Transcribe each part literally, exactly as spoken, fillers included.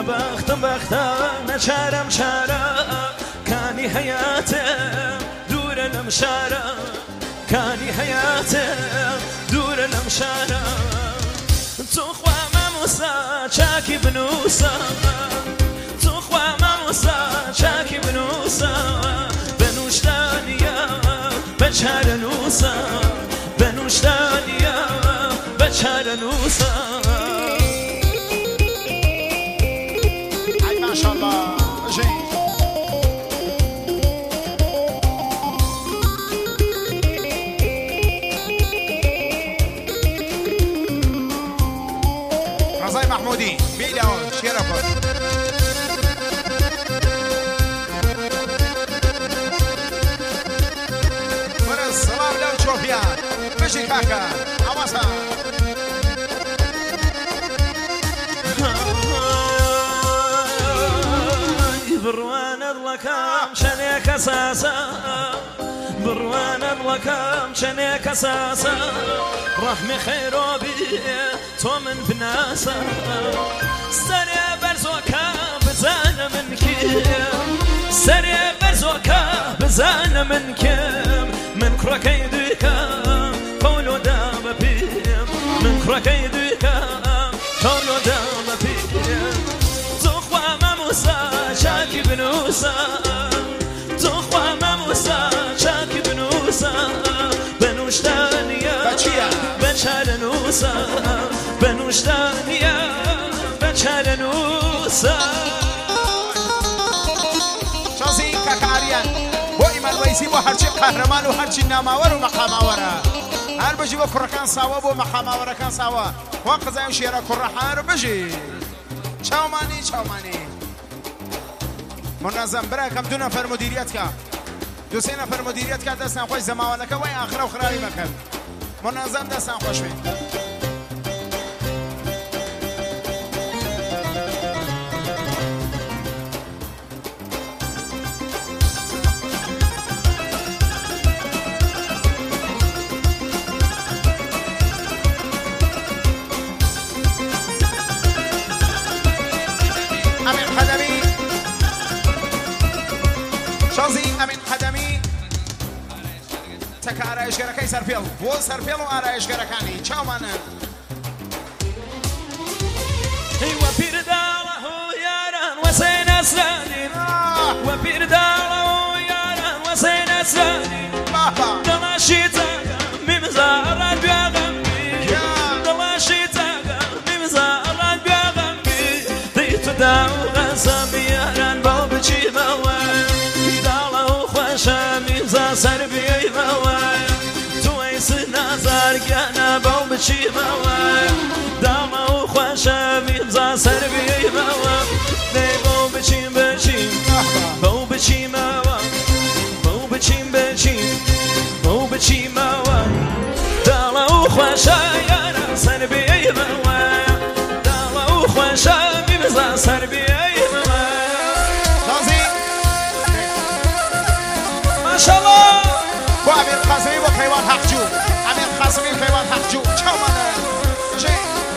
نبختم بختا نچارم چارا کانی حیاتم دور نمشارا کانی حیاتم دور نمشارا تو خواه مموسا چاکی بنوسا تو خواه مموسا چاکی بنوسا بنوشتانیا بچار نوسا بنوشتانیا بچار نوسا ای ماشاءالله رضای محمودی بیده اون شیره کن برز سلام لو چوپیا بشی کاکا عواسا بروان اضلكام شنيك اساسا بروان اضلكام شنيك اساسا رحمي خيرو بي تو من بناسا سريع برزوكا بزان من كيم سريع برزوكا بزان من كيم من كركي ديكا قولو دام بيم من كركي ديكا قولو دام بيم تخوى مموسا شاكي بنوسا تخوى مموسا شاكي بنوسا بنوشتانيا بچار نوسا بنوشتانيا بچار نوسا شازي كاكاريان بو إيمان ويسي بو هرچي قهرمان و هرچي ناماور و مقاماورا هر بجي بو كركان ساوا بو مقاماورا كان ساوا وقزايو شيرا كرحان بجي چاوماني چاوماني منظم برای کم دو نفر مدیریت کرد دو سه نفر مدیریت کرد دستن خوش زمانه که وای آخر و خراری مکرد منظم دستن خوش بید امین خدمی شازی امین قدمی تک آرایشگرەکەی سەرپێڵ بۆ سەرپێڵ و ئارایشگەرەکانی چاومانە هیوە پیرداڵە هۆ یاران وەسەی نەسرانی وە پیرداڵە هۆ یاران وەسەی نەسرانی دڵاشی تاکە میمزاڕان گوێغەم بی دڵاشی تاکە میمزاڕان گوێغەم بی دەی تو دا و غەزەمی یاران بەڵ بچیمەوە شاميزا سربي مواي تويس نازار كان بو بشي مواي داما وخواشا ميزا سربي مواي بو بشي بشي بو بشي مواي بو بشي بشي بو بشي مواي داما وخواشا يا سربي مواي داما وخواشا ميزا سربي ما شاء الله بو امیر قاسمی بو کیوان حقجو امیر قاسمی کیوان حقجو چاومانه جی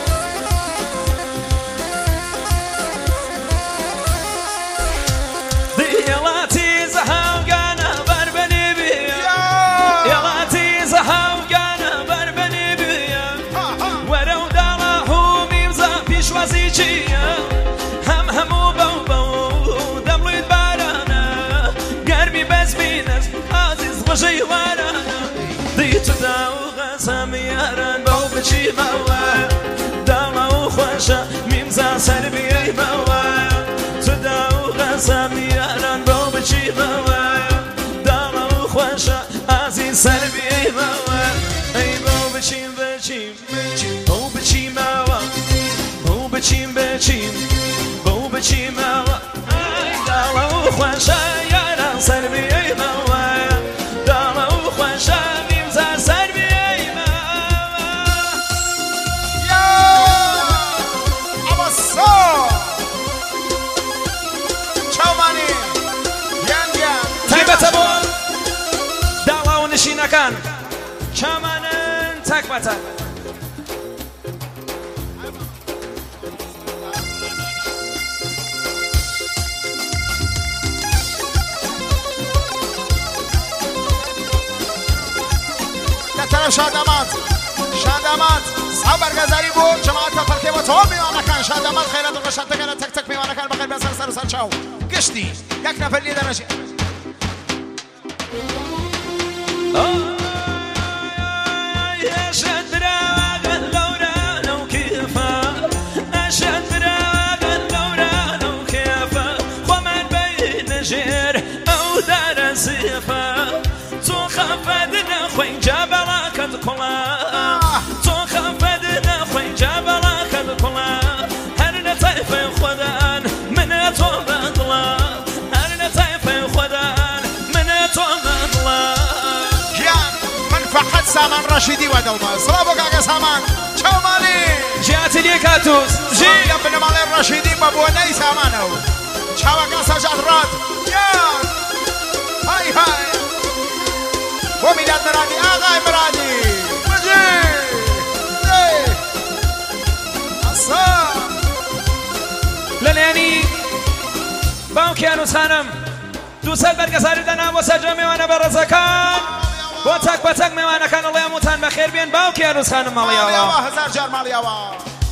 يلاتي زهاو قانا بربني بيا يلاتي زهاو قانا بربني بيا ورو داله ميمزا بيش وزيجيا هم همو بو بو دملويد بارانا قربي بزبينس عزيز غشي وارانا ديت داو غسام ياران بو بشي موا داو خوشا ميمزا سربي موا تداو غسام ياران بو بشي موا داو خوشا عزيز سربي موا اي بو بشي بشي بو بشي موا بو بشي بشي بو بشي موا داو خوشا ياران سربي موا داو خوشا ميمزا سربي نشینەکان چامانن تەک بەتەک لطرف شادامات شادامات صعب برگزاری بود جماعت ترکیب و تو میوانکان شادامات خیرات و قشنگتگان تک تک میوانکان بخیر بسر سر و سر چاو گشتی یک نفر لیدر نشی أشد براغ اللوران وكيفا أشد براغ اللوران وكيفا ومن بين جير أو دار سيفا تخفدنا خوي جبلك الكلا تخفدنا خوي جبلك الكلا هرنا طيف خدان من توب الله هرنا طيف خدان من توب الله فقط سامان رشیدی و دلما سلام بگه سامان چو مالی جات لیکاتوس جی ابن مال رشیدی بابونی سامانو چو اگه سجاد راد یا های های و میلاد مرادی آقای مرادی بجی اصلا للياني باوكيانوس خانم دوسال برگزاری دنا و سجا میوانه برزکان و تک با تک میوانه کان الله موتان بخیر بین باوكيانوس خانم مالياوا مالياوا هزار جار مالياوا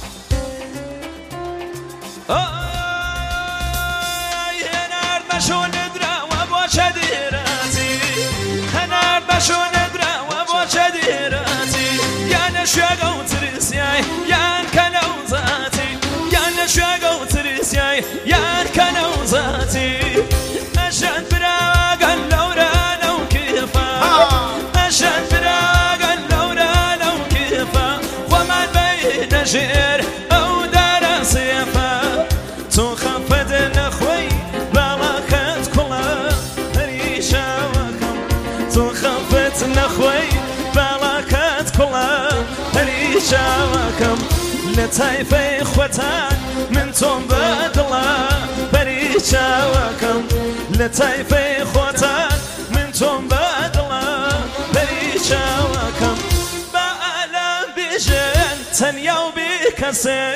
هنارد بشون ندرا و با چدیراتی هنارد بشون ندرا و با چدیراتی یان شوگو ترسیای یان کنو ذاتی یان شوگو ترسیای یان کنو ذاتی اشد براغ اللوران وكيفا اشد براغ اللوران وكيفا ومن بين جير او دار سيفا تخفد نخوي بلاكت كلها ريشا وكم تخفت نخوي بلاكت كلها ريشا وكم لطيفي خوتان من توم بدلا بريشا وكم لطيفي خوتان من توم بدلا بريشا وكم بألا بجن تنيا وبكسر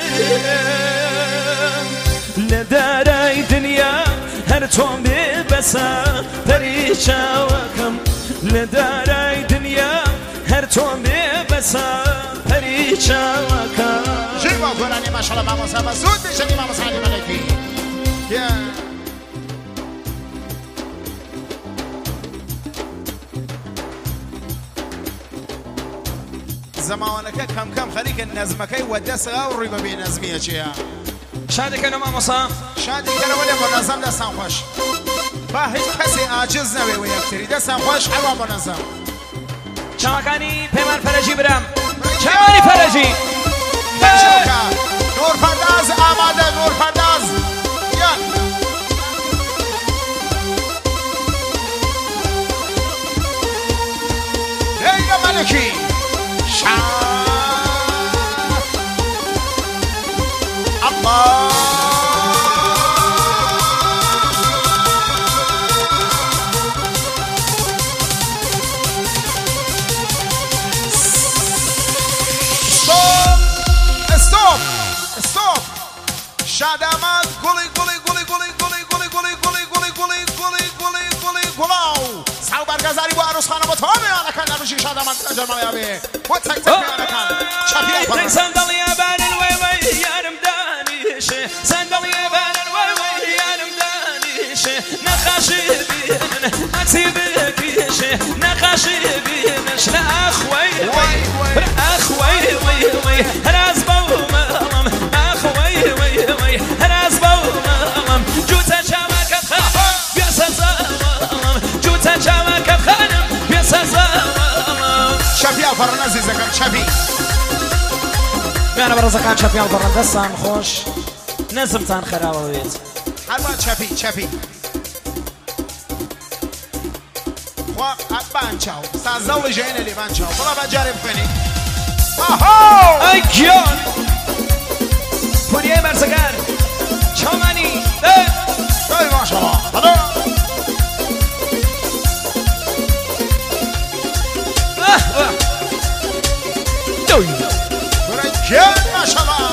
لداري دنيا هر توم ببسا بريشا وكم لداري دنيا هر توم ببسا بريشا وكم جيبا قراني ما شاء الله ماما سابا سود بشني ماما سعدي ملكي يا زمانك كم كم خليك النزمكي ودسها والريبة بين نزمية شيا شادي كانوا ماما صام شادي كانوا ولا منظم دستان خوش با هیچ کسی عاجز نوی و یکتری دستان خوش حوا منظم شماكاني پیمان فرجی برم شمانی فرجی شوكا نور پرداز آماده نور پرداز یا لیلا ملکی شاه الله شادامات قولي قولي قولي قولي قولي قولي قولي قولي قولي قولي قولي قولي قولي قولاو ساو برگزاری با عروس خانم و تو میانه کن نروشی شادامات اجر ملیابی و تک تک میانه کن چپیه تک صندلی بان الوی وی یارم دانیشه صندلی بان الوی وی یارم دانیشه نقاشی بینن عکسی بکیشه نقاشی بینش لأخوی وی اخوی وی وی راز بومم اخوی وی وی راز بومم جوتا چاوکت خانم بیاسا زمام جوتا چاوکت خانم بیاسا زمام چپیه فرنازی زکر چپی میانه برزکان چپیه برن دستان خوش نظمتان خرابه بید هرما چپی چپی خواه بانچاو سازاو جهین لی بانچاو بلا بجارب کنی آهو ای کیان پوریه برزکان چامانی ای ماشالله حالا دوی برای کیان ماشالله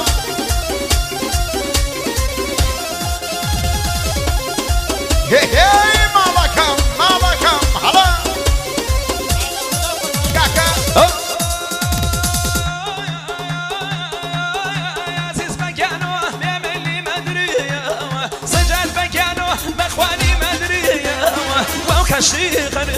هی هی مالکم مالکم حالا کاکا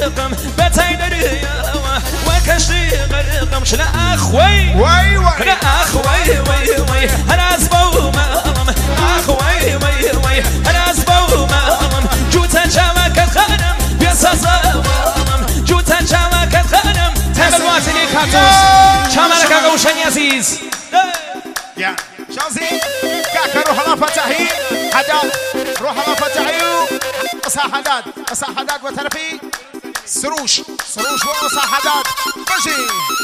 غرقم بتايدري وكشتي غرقم شلا أخوي وي وي لا أخوي وي وي أنا أزبو مالم أخوي وي وي أنا أزبو مالم جوتا جاوك الخانم بيساسا مالم جوتا جاوك الخانم تابل واتني كاتوس شاملك أغوشن يزيز يا شازي كاكا روح الله فتحي حداد روح الله فتحي أصا حداد أصا حداد وترفي سروش سروش وأصا حداد بجي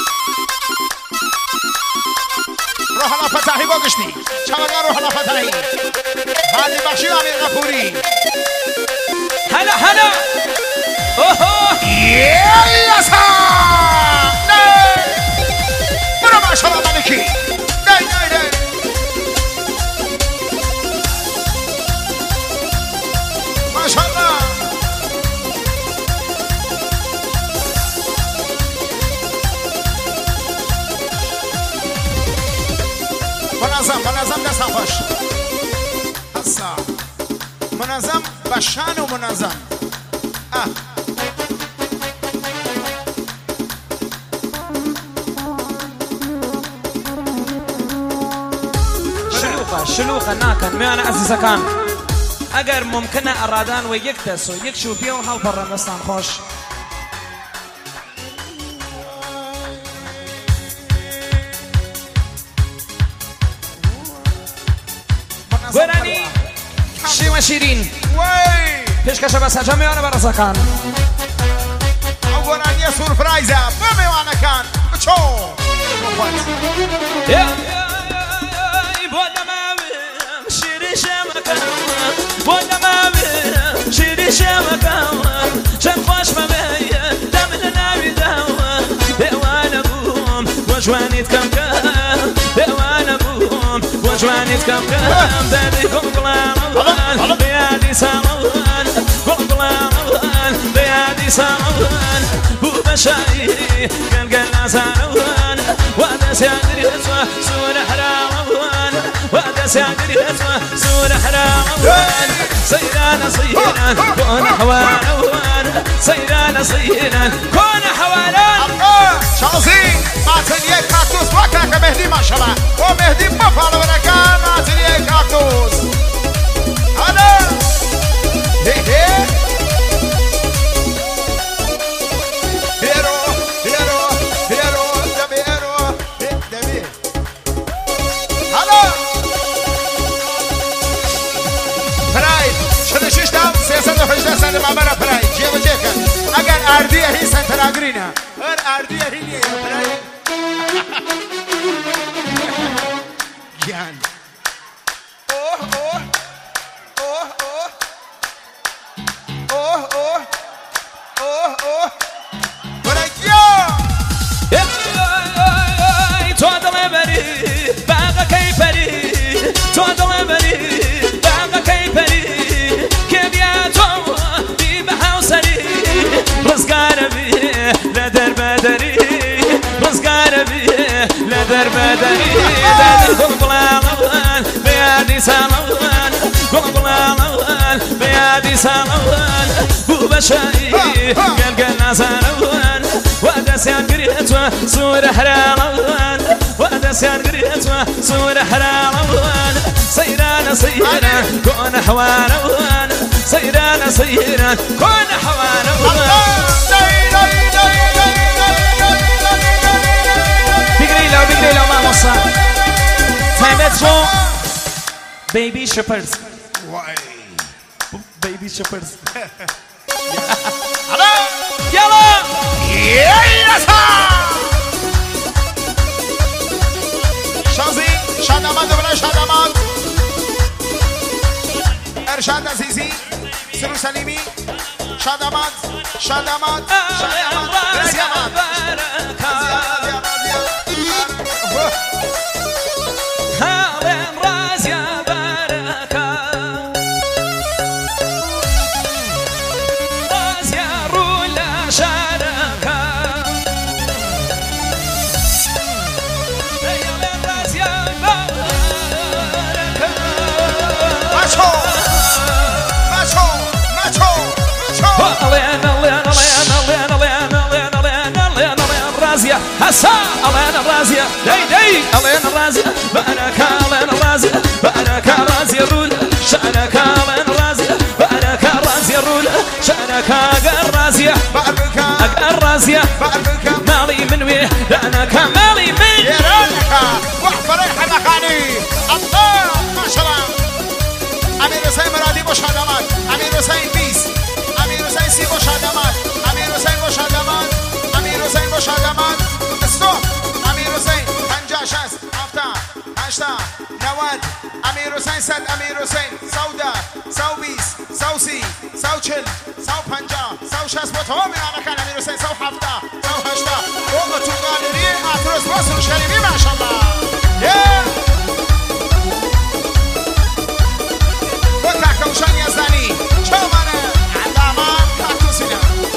روح الله فتحي بوقشتي شاملك روح الله فتحي هذه بخشي أمير غفوري هلا هلا اوه يا سا برا ما شاء الله ملكي داي داي داي ما شاء الله منظم منظم دست خوش هسا منظم بشان و منظم اه شلوقة شلوقة ناكن ميانا عزيزة كان اگر ممکنه ارادان و یک دست و یک شوپیه و حال پرندستان خوش گرانی شیما شیرین وی پیشکش بس هجا میانه برزا کن گرانی سورپرایزه بمیوانه کن بچو شیری شمکم بودم آبیم شیری شمکم چند خوش مبیه دم نمی دوام دیوانه بوم و جوانیت کم کم دیوانه بوم و جوانیت کم کم دادی گلگلان بیادی سامان گلگلان بیادی سامان بو بشایی گلگل نزانوان و دست یادی سون حرامان ودس يدري اسمه سور حرام سيران صيران كون حوالان سيران صيران كون حوالان شازي ماتنيه كاكتوس وكاكا مهدي ما شاء الله ومهدي مفعل وركان ماتنيه كاكتوس هلا هي هي هيرو هيرو هيرو دبي هيرو دبي هلا سياسة فجدة سنة معبرة براي جيبا جيكا اگر اردية هي سنتر اگرينا ار اردية هي ليه براي جان اوه اوه اوه اوه اوه اوه اوه براي يا توادل بري باقا كيفري توادل بري باقا كيفري رزقار بيه لدر بدري رزقار بيه لدر بدري دادي قلقلان بيادي سالوان قلقلان بيادي سالوان بو بشاي قلقل نزالوان ودسيان قريتوا سور حرالوان ودسيان قريتوا سور حرالوان سيران سيران كون حوالوان سيران سيران كون حوالوان بيقري له بيقري له ما مصر فهمت شو بيبي شيبرز بيبي شيبرز يلا يلا شازي شادمان دوباره شادمان ارشاد عزیزی سرو سلیمی شادمان شادمان شادمان رزیمان هاوم رازیا برکا رازیا رولا شارکا هاوم رازیا برکا ماچو ماچو ماچو ماچو الله الله الله الله الرازية هسا ألين الرازية دي دي ألين الرازية بأنك ألين الرازية بأنك الرازية الرولة شأنك ألين الرازية بأنك الرازية الرولة شأنك أقر الرازية أقر الرازية مالي من ويه لأنك مالي من يرانك وحفر الحمقاني الله ما شاء الله امیر حسین مرادی مشادمات امیر حسین بیس امیر حسین سی مشادمات امیر حسین مشادمات امیر حسین مشادمات استوب امیر حسین پنجاه شصت هفتاد هشتاد نود امیر حسین صد امیر حسین سودا سو بیس سو سی سو چل سو پنجاه سو شصت با تمام مکان امیر حسین سو هفتاد سو هشتاد و تو گالری اتروس واسه شریمی ماشاءالله وشان يزداني شو مانا عندما كاتوسينا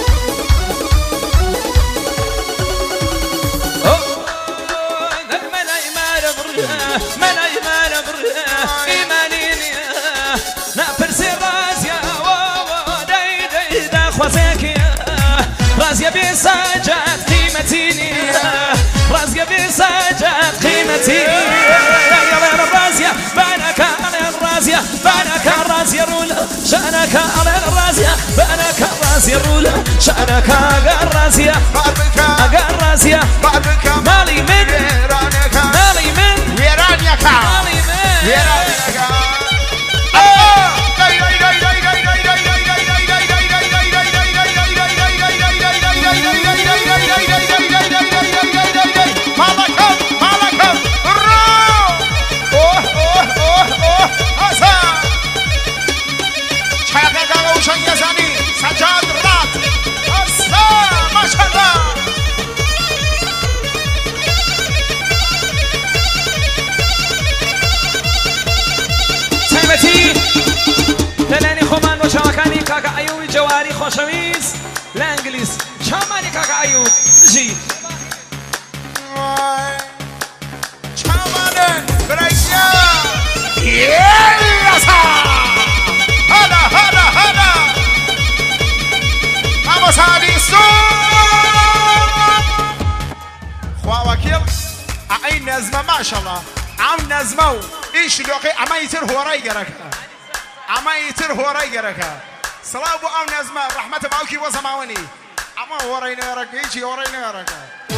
ملاي مانا بريا ملاي مانا بريا إيمانيني نافرسي رازيا داي داي دا خوازيكي رازيا بساجات قيمتيني رازيا بساجات قيمتيني يا الرازيا بانك على الرازيا بانك الرازيا رولا شأنك على الرازيا بانك الرازيا رولا شأنك الرازيا أقر الرازيا مالي من مالي من ويرانيك مالي من ويرانيك سجاد رات هسا ما شاء الله سيمتي دلاني خمان وشاكاني كاكا أيوب جواري خوشويس لانجليس شاماني كاكا أيوب جي شاماني بريا يلا هلا هلا هلا vamos a listo خوا وكيل اي نزمه ما شاء الله عم نزمه ايش لوقي اما يتر هو راي جرك اما يتر هو راي جرك صلاه ابو ام نزمه رحمه باوكي وزماوني اما هو راي نرك ايش هو راي نرك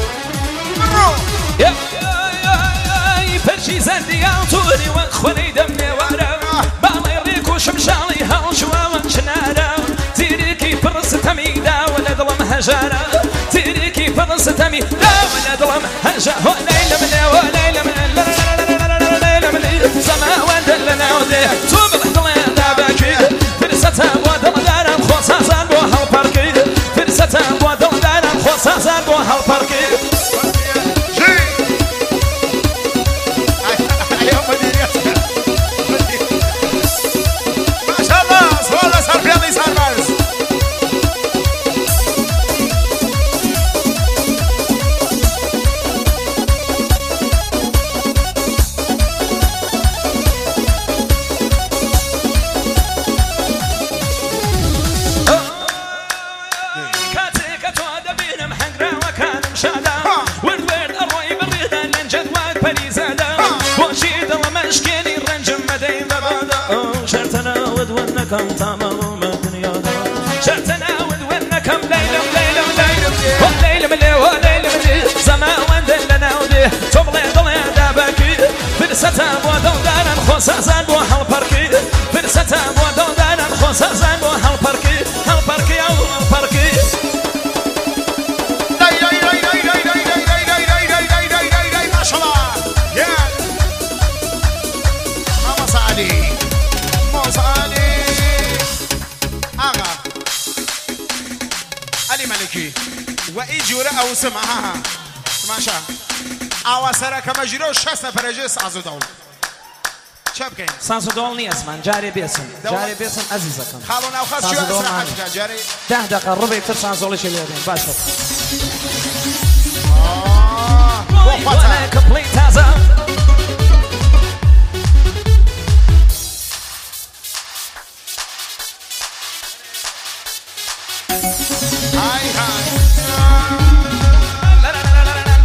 يا يا فرشي زندي عطوني واخوني دمي ورا بالا يريك وشمشالي هالجوا وانشنارا تيريكي فرص تميدا ولا ظلم هجارا تيريكي فرص تميدا ولا ظلم هجارا ليلى من وليلى من ليلى من سما ودلنا ودي توب الحضلين دابكي فرصتها ودل دارا خصاصا بوها الباركي فرصتها ودل دارا خصاصا بوها الباركي كم تمام الدنيا شرتنا ودونكم ليلة ليلة ليلة وليلة ملي وليلة ملي زمان وندلنا ودي تبلي ضلي دابكي فرسة بودو دانا خصاصا بو هالباركي فرسة بودو دانا خصاصا بو هالباركي هالباركي او هالباركي ما شاء الله يا ماما صالي ماما صالي آغا علي ملكي وإيجورة أو سمعها ما شاء أو سرك مجرو شاسنا فرجس عزو دول شاب كين سانسو دول نيس من جاري بيسم جاري بيسم عزيزكم خالونا وخاص شو أسرع حاجة جاري ده دقيقة ربع يكتب سانسو ليش اليوم باشر آه وفتا كومبليت هذا هاي هاي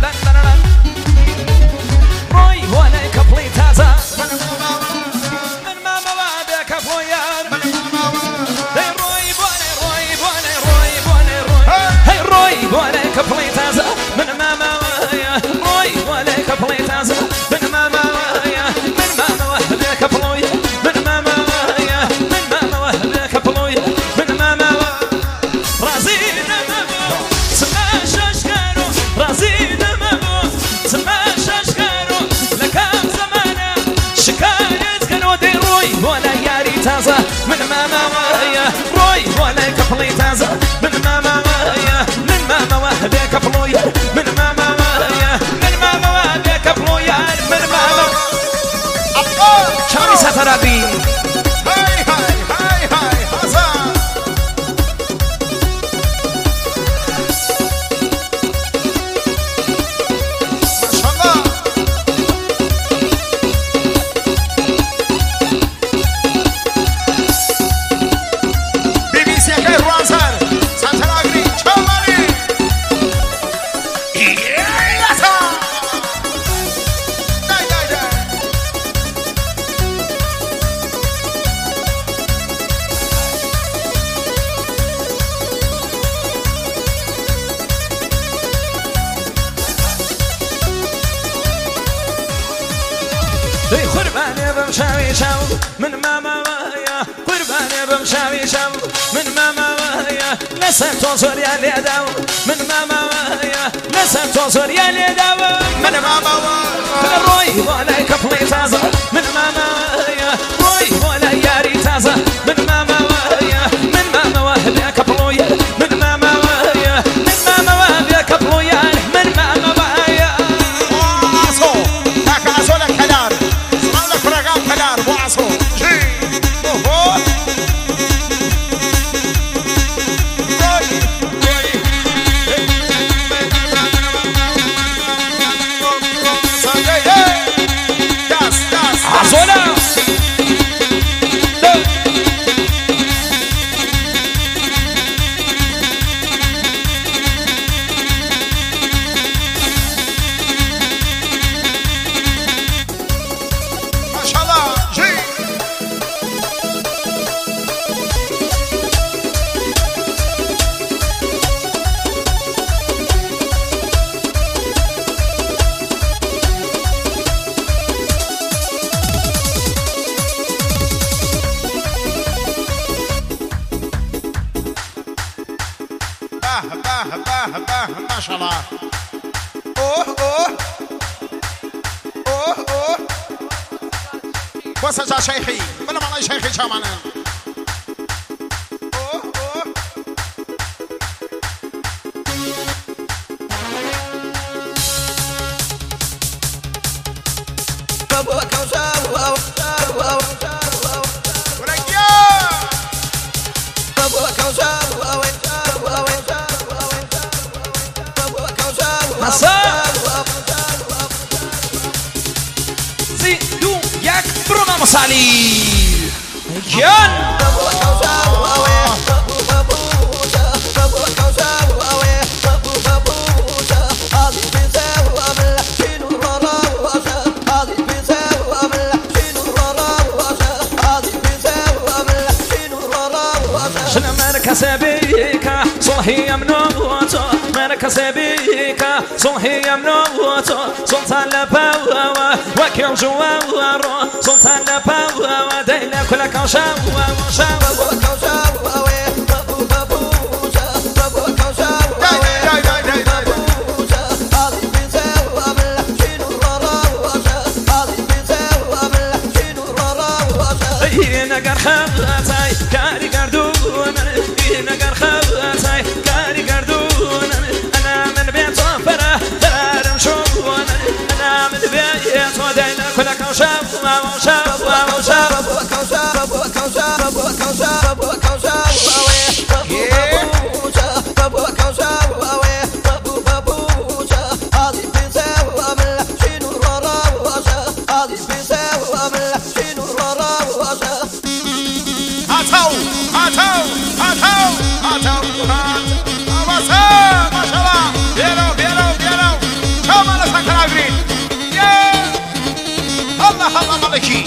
تازة من ماما ويا من ماما وهبك بلويا من ماما ويا من ماما وهبك بلويا من ماما رازينا مامو سماش اشكارو رازينا مامو سماش اشكارو لكام زمانه شكايت كانوا دي روي ولا ياري تازة من ماما ويا روي ولا كفلي تازة من ماما ويا من ماما وهبك بلويا من ماما ويا من ماما وهبك بلويا من ماما شامي سترابي هاي هاي هاي هاي حسن ما شاء الله بي بي سي كاي روانسر سانتا اغري تشومالي ياسا داي داي داي اي قرباني بمشاوي شاو من ماما ويا قرباني بمشاوي شاو من ماما ويا لسه توصل يا لي داو من ماما ويا لسه توصل يا لي داو من ماما من روي ولا كفلي تازة من ماما ويا روي ولا ياري تازة من ماما ويا من ماما وهبي كفلويا من ماما ويا من ماما وهبي كفلويا من ماما ويا وعصو تاك عصو لك كدار اسمع لك رقام كدار وعصو جي اوهو روي روي صدي داس داس عصونا ما شاء الله جي باه باه باه باه ما شاء الله اوه اوه اوه اوه وسجا شيخي بلا ما شيخي شامانا اوه اوه ورقيا مساء زيدو ياك برونا مصالي جان شنو مركز بيكا صلحي منوتو مركز بيكا صلحي منوتو سلطان لباوا وكيل جوارو سلطان لباوا دايلا كلك شاو شاو نقر خباتاي كاري قردون نقر خباتاي كاري قردون انا من بيت فرح فرارم شون انا من بيت ودينا كلك شاف وشاف وشاف هاتو هاتو هاتو هاتو هاتو ما شاء الله بيرو بيرو بيرو شو ما لسه كراغرين يا الله الله ملكي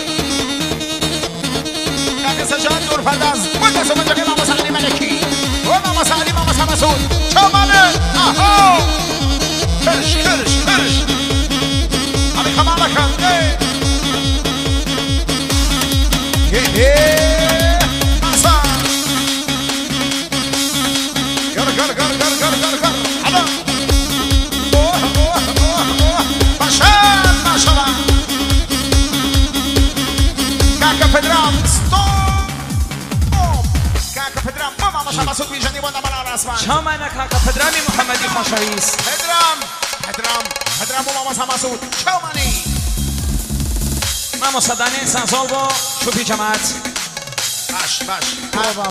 كان سجاد نور فرداز وانت سمجا كما مسالي ملكي وما مسالي ما مسا مسود شو ما له اهو كرش كرش كرش ابي تمام کن اه ماسا گر گر گر گر گر گر گر حالا اوه اوه اوه اوه باشد ماشاءالله کاکا پدرام ستوب کاکا پدرام بابا ماشا مسعود بیژنی با نمال رسمان چامانا کاکا پدرامی محمدی خوشاییست پدرام پدرام پدرام بابا ماشا مسعود چامانی ما مصدقانه انسان زال با شوفی جماعت باش باش